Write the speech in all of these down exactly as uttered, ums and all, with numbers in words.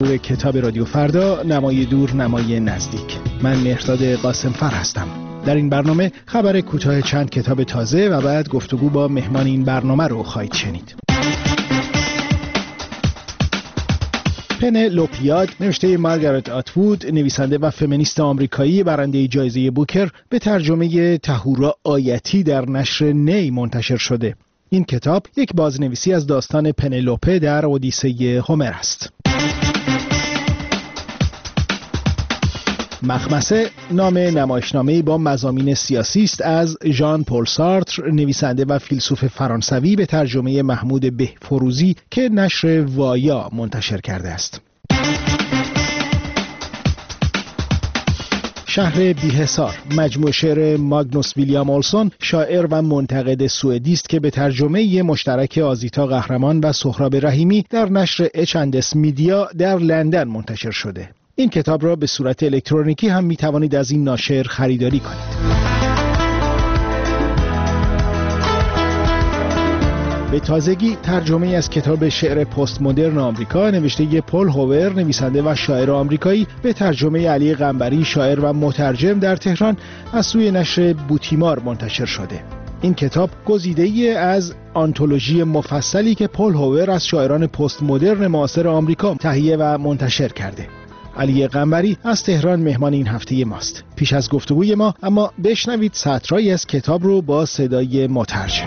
کتاب رادیو فردا، نمای دور نمای نزدیک. من مهرداد قاسمفر هستم. در این برنامه خبر کوتاه چند کتاب تازه و بعد گفتگو با مهمان این برنامه رو خواهید شنید. پنلوپیاد نوشته مارگارت اتوود، نویسنده و فمینیست آمریکایی برنده جایزه بوکر، به ترجمه تهورا آیتی در نشر نی منتشر شده. این کتاب یک بازنویسی از داستان پنلوپه در اودیسه هومر است. مخمسه نام نمایشنامه‌ای با مضامین سیاسی است از ژان پل سارتر، نویسنده و فیلسوف فرانسوی، به ترجمه محمود بهفروزی که نشر وایا منتشر کرده است. شهر بی‌حصار مجموعه شعر ماگنوس ویلیام اولسون، شاعر و منتقد سوئدی است که به ترجمه مشترک آزیتا قهرمان و سهراب رحیمی در نشر اچ اند اس میدیا در لندن منتشر شده. این کتاب را به صورت الکترونیکی هم می توانید از این ناشر خریداری کنید. به تازگی ترجمه از کتاب شعر پست مدرن آمریکا نوشته پل هوور، نویسنده و شاعر آمریکایی، به ترجمه علی قنبری، شاعر و مترجم، در تهران از سوی نشر بوتیمار منتشر شده. این کتاب گزیده‌ای از آنتولوژی مفصلی که پل هوور از شاعران پست مدرن معاصر آمریکا تهیه و منتشر کرده. علی قنبری از تهران مهمان این هفته ماست. پیش از گفتگوی ما اما بشنوید سطرهایی از کتاب رو با صدای مترجم.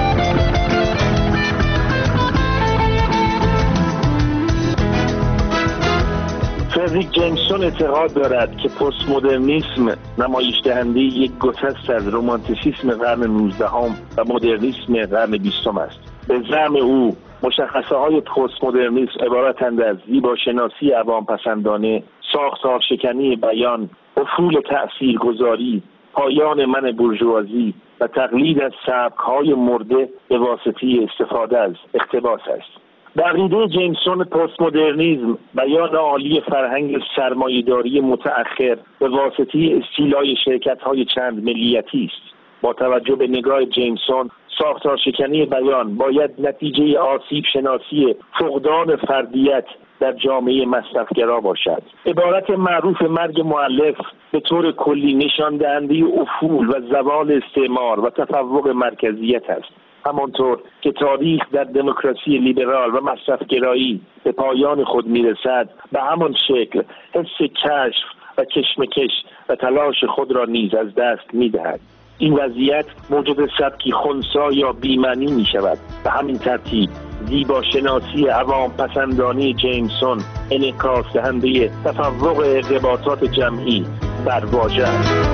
فردریک جیمسون اعتقاد دارد که پست مدرنیسم نمایش دهنده یک گسست از رمانتیسیسم قرن نوزدهم و مدرنیسم قرن بیستم است. به زعم او مشخصه های پست مدرنیسم عبارتند از زیباشناسی عوام‌پسندانه، ساختار شکنی بیان، افول تأثیرگذاری، پایان من بورژوازی و تقلید از سبک‌های مرده به واسطه استفاده از اقتباس است. در عقیده جیمسون پست مدرنیسم بیان عالی فرهنگ سرمایه‌داری متأخر به واسطه استیلای شرکت‌های چند ملیتی است. با توجه به نگاه جیمسون، ساختار شکنی بیان باید نتیجه آسیب شناسی فقدان فردیت در جامعه مصرفگرا باشد. عبارت معروف مرگ مؤلف به طور کلی نشان دهنده افول و زوال استعمار و تفوق مرکزیت است. همانطور که تاریخ در دموکراسی لیبرال و مصرفگرایی به پایان خود میرسد، به همان شکل حس کشف و کشمکش و تلاش خود را نیز از دست میدهد. این وضعیت موجب سبکی خنثی یا بی‌معنی می شود. به همین ترتیب زیباشناسی عوام پسندانی جیمسون انعکاس دهنده تفوق ارتباطات جمعی بر واژه است.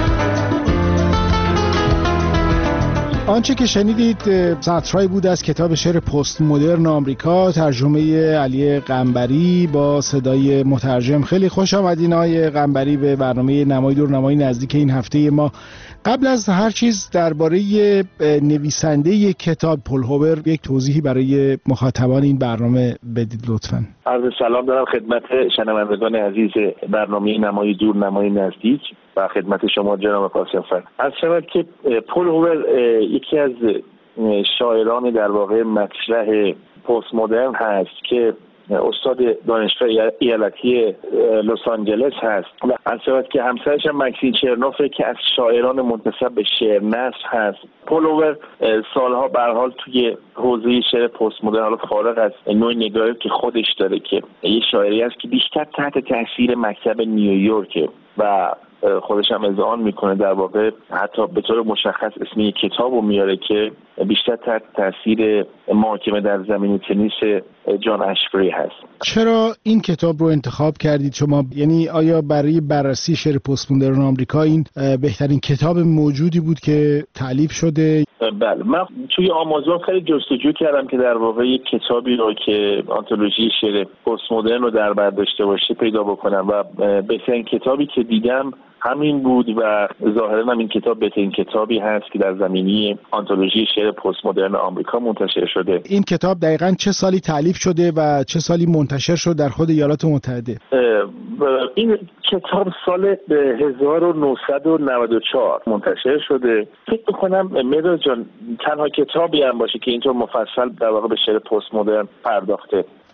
آنچه که شنیدید سطرهایی بود از کتاب شعر پست مدرن آمریکا، ترجمه علی قنبری با صدای مترجم. خیلی خوش آمدین آقای قنبری به برنامه نمای دور نمای نزدیک این هفته ما. قبل از هر چیز درباره نویسنده کتاب پل هوور یک توضیحی برای مخاطبان این برنامه بدید لطفاً. عرض سلام دارم خدمت شنوندگان عزیز برنامه نمای دور نمای نزدیک و خدمت شما جناب قاسمفر. از شود که پل هوور یکی از شاعران در واقع مطرح پست مدرن هست که استاد دانشگاه ایالتی لس آنجلس هست و از شود که همسرش هم مکسین چرنوفه که از شاعران منتسب به شعر نثر هست. پل هوور سالها به هر حال توی حوزه شعر پست مدرن، حالا فارغ از نوع نگاهی که خودش داره، که یه شاعری است که بیشتر تحت تاثیر مکتب نیویورک و خودش هم اذعان میکنه، در واقع حتی به طور مشخص اسم یک کتابو میاره که بیشتر تحت تاثیر محاکمه در زمین تنیس جان اشفری هست. چرا این کتاب رو انتخاب کردید شما؟ یعنی آیا برای بررسی شعر پست مدرن آمریکا این بهترین کتاب موجودی بود که تألیف شده؟ بله، من توی آمازون خیلی جستجو کردم که در واقع یک کتابی رو که آنتولوژی شعر پست مدرن رو در بر داشته باشه پیدا بکنم و بهترین کتابی که دیدم همین بود و ظاهراً هم این کتاب بهترین کتابی هست که در زمینه آنتولوژی شعر پست مدرن آمریکا منتشر شده. این کتاب دقیقاً چه سالی تألیف شده و چه سالی منتشر شد در خود ایالات متحده؟ این کتاب سال هزار و نهصد و نود و چهار منتشر شده. فکر می‌کنم مداد جان تنها کتابی هم باشه که اینطور مفصل در واقع به شعر پست مدرن پرداخته.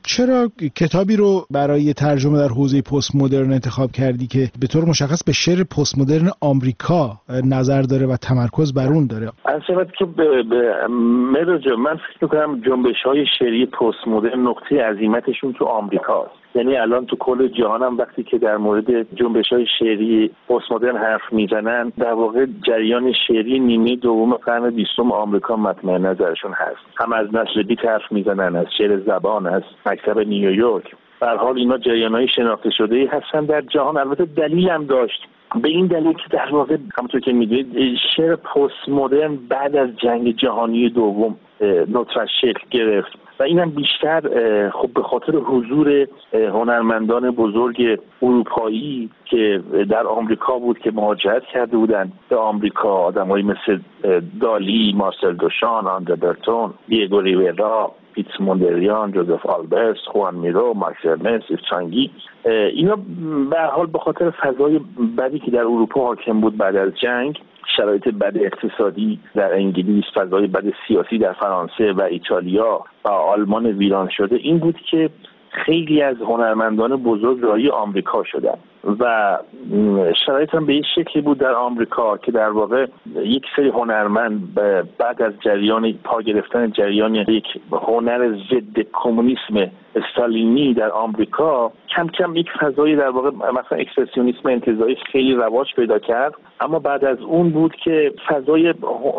چرا کتابی رو برای ترجمه در حوزه پست مدرن انتخاب کردی که به طور مشخص به شعر پست مدرن آمریکا نظر داره و تمرکز بر اون داره؟ البته که به, به مدرجه من فکر می‌کنم جنبش‌های شعری پست مدرن نقطه عظیمتشون تو آمریکاست. یعنی الان تو کل جهانم وقتی که در مورد جنبش‌های شعری پست مدرن حرف میزنن، در واقع جریان شعری نیمه دوم قرن بیستم آمریکا مطمع نظرشون هست. هم از نسل بیت حرف میزنن، از شعر زبان، از مکتب نیویورک. به هر حال اینا جریان‌های شناخته شده‌ای هستن در جهان. البته دلیل هم داشت، به این دلیل که در واقع همونطور که می‌دونید شعر پست مدرن بعد از جنگ جهانی دوم نطفه‌اش شکل گرفت و اینم بیشتر خب به خاطر حضور هنرمندان بزرگ اروپایی که در آمریکا بود که مهاجرت کرده بودند به آمریکا، آدمایی مثل دالی، مارسل دوشان، آندره برتون، دیگو ریویرا، پیتس موندریان، جوزف آلبرت، خوان میرو، ماکس ارنست، چانگی. اینا به هر حال به خاطر فضای بدی که در اروپا حاکم بود بعد از جنگ، شرایط بد اقتصادی در انگلیس، فضای بد سیاسی در فرانسه و ایتالیا و آلمان ویران شده، این بود که خیلی از هنرمندان بزرگ راهی آمریکا شدن و شرایط هم به این شکلی بود در آمریکا که در واقع یک سری هنرمند بعد از جریان پا گرفتن جریان یک هنر ضد کمونیسم استالینی در آمریکا کم کم یک فضایی در واقع مثلا اکسپرسیونیسم انتزاعی خیلی رواج پیدا کرد. اما بعد از اون بود که فضای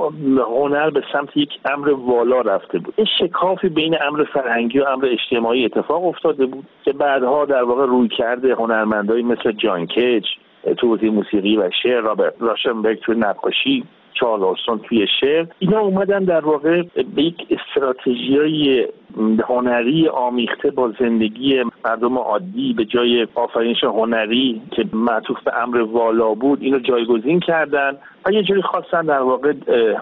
هنر به سمت یک امر والا رفته بود. این شکافی بین امر فرهنگی و امر اجتماعی اتفاق افتاده بود که بعدها در واقع روی کرده هنرمندایی مثل جان کیج تو حوزه موسیقی و شعر، رابرت راشنبرگ توی نقاشی، چارلز اورسون توی شعر، اینا اومدن در واقع به یک استراتژیای هنری آمیخته با زندگی مردم عادی به جای آفرینش هنری که معطوف به امر والا بود، اینو جایگزین کردن و یه جوری خواستن در واقع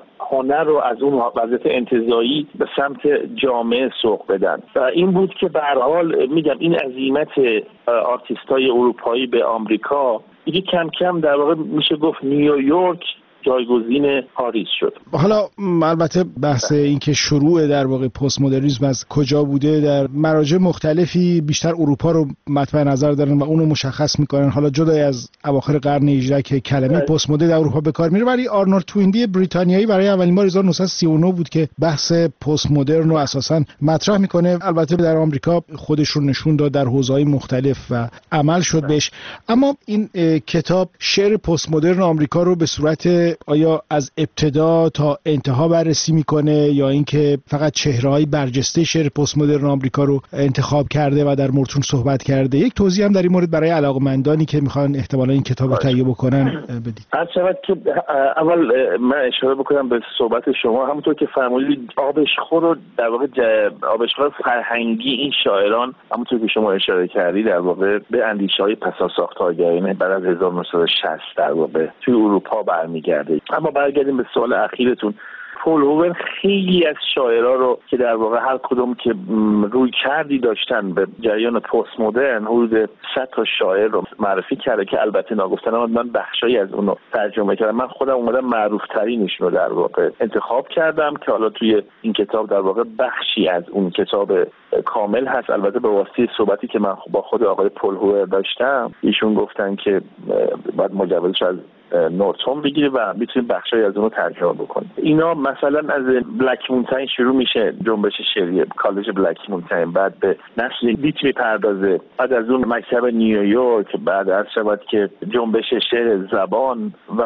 هنر رو از اون وضعیت انتزاعی به سمت جامعه سوق بدن و این بود که به هر حال میگم این عزیمت آرتیستای اروپایی به آمریکا دیگه کم کم در واقع میشه گفت نیویورک جایگزین پاریس شد. حالا البته بحث این که شروع در واقع پست مدرنیسم از کجا بوده در مراجع مختلفی بیشتر اروپا رو مطمع نظر دارن و اونو مشخص میکنن. حالا جدای از اواخر قرن هجدهم که کلمه پست مدرن در اروپا به کار میره، ولی آرنولد توینبی بریتانیایی برای اولین بار هزار و نهصد و سی و نه بود که بحث پست مدرن رو اساسا مطرح میکنه. البته در آمریکا خودش رو نشون داد در حوزه‌های مختلف و عمل شد بهش. اما این کتاب شعر پست مدرن آمریکا رو به صورت آیا از ابتدا تا انتها بررسی میکنه یا اینکه فقط چهره‌های برجسته شعر پست مدرن آمریکا رو انتخاب کرده و در موردشون صحبت کرده؟ یک توضیح هم در این مورد برای علاقه‌مندانی که میخوان احتمالاً این کتاب رو تهیه بکنن بدید. هر شود که اول من اشاره بکنم به صحبت شما، همونطور که فرمودید آبشخور رو در واقع آبشخور فرهنگی این شاعران همونطور که شما اشاره کردید در واقع به اندیشه‌های پساساختارگرایانه بعد از هزار و نهصد و شصت در واقع توی اروپا برمیگرده. اما برگردیم به سوال اخیرتون. پول هوور خیلی از شاعرها رو که در واقع هر کدوم که روی کردی داشتن به جریان پست مدرن حدود صد تا شاعر رو معرفی کرده که البته ناگفتن من بخشایی از اونو ترجمه کردم. من خودم اومدم معروف ترینش رو در واقع انتخاب کردم که حالا توی این کتاب در واقع بخشی از اون کتاب کامل هست. البته به واسطه صحبتی که من با خود آقای پول هوور داشتم، ایشون گفتن که باید مجوزش از نورتون بگیره و میتونیم بخشای از اونو ترجمه بکنیم. اینا مثلا از بلک مونتین شروع میشه، جنبش شعری کالج بلک مونتین، بعد به نسل بیت میپردازه، بعد از اون مکتب نیویورک، بعد از شود که جنبش شعر زبان و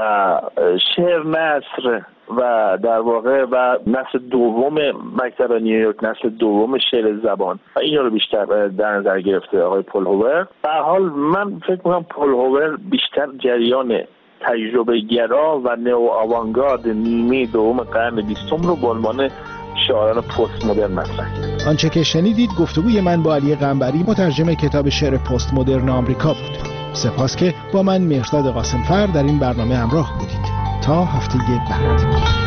شعر نثر و در واقع و نسل دوم مکتب نیویورک، نسل دوم شعر زبان و اینا رو بیشتر در نظر گرفته آقای پول هوور. به هر حال من فکر می‌کنم پول هوور بیشتر جریان تجربه گرا و نئو آوانگارد نیمه دوم قرن بیستم رو به عنوان شاعران پست مدرن مطرح کرد. آنچه که شنیدید گفتگوی من با علی قنبری، مترجم کتاب شعر پست مدرن آمریکا بود. سپاس که با من مهرداد قاسمفر در این برنامه همراه بودید. تا هفته بعد.